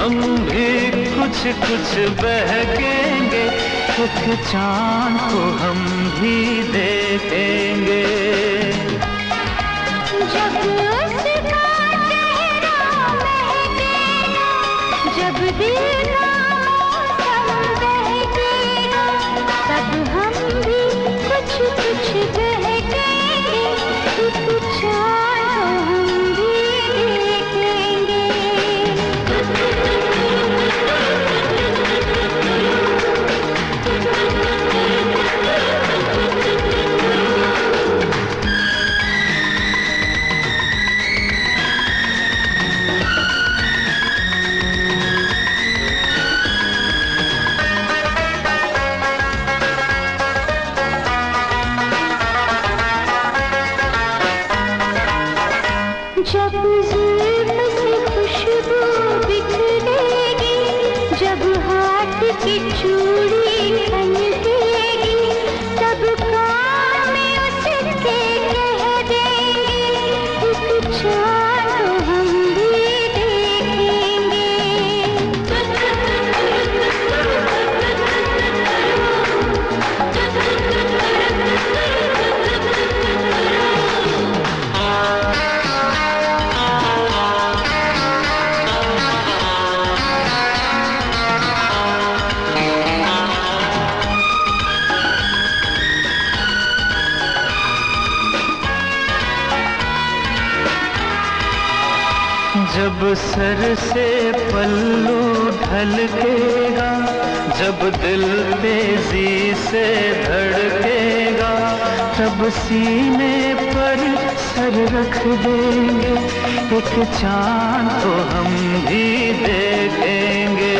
हम भी कुछ कुछ बहकेंगे, एक चांद को हम भी देखेंगे। जब उसका चेहरा महकेगा, जब दिल का मौसम बहकेगा, तब हम भी कुछ कुछ बहकेंगे, एक चांद को हम भी देखेंगे। जब जुल्फ से खुशबू बिखरेगी, जब हाथ की चूड़ी खनकेगी, तब कान में उसके कह देंगे, एक चांद हम भी देखेंगे। जब सर से पल्लू ढलकेगा, जब दिल तेजी से धड़केगा, तब सीने पर सर रख देंगे, एक चांद को हम भी देखेंगे।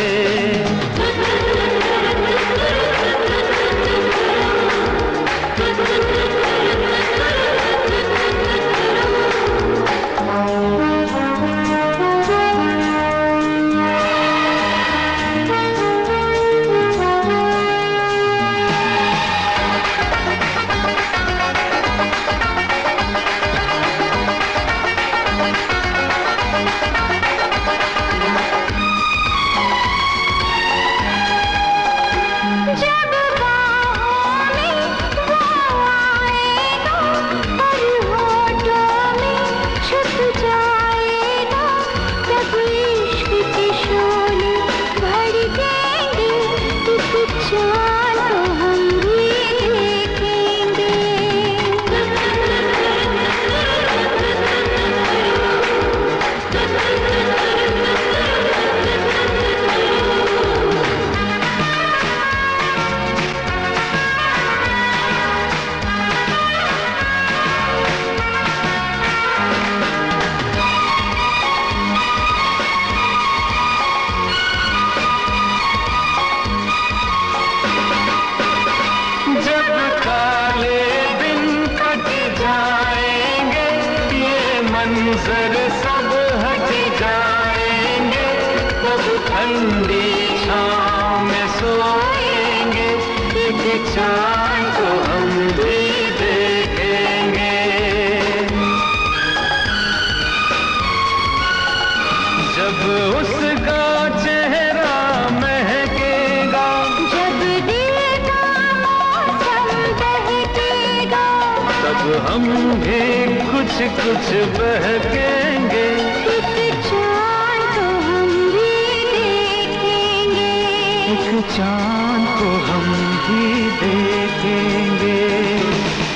मंजर सब हट जाएंगे, तब ठंडी छाँव में सोएंगे, एक चांद को हम भी देखेंगे। जब उसका चेहरा महकेगा, जब दिल का मौसम बहकेगा, तब हम भी कुछ कुछ बहकेंगे, एक चांद को हम भी देखेंगे। एक चांद को हम भी देखेंगे।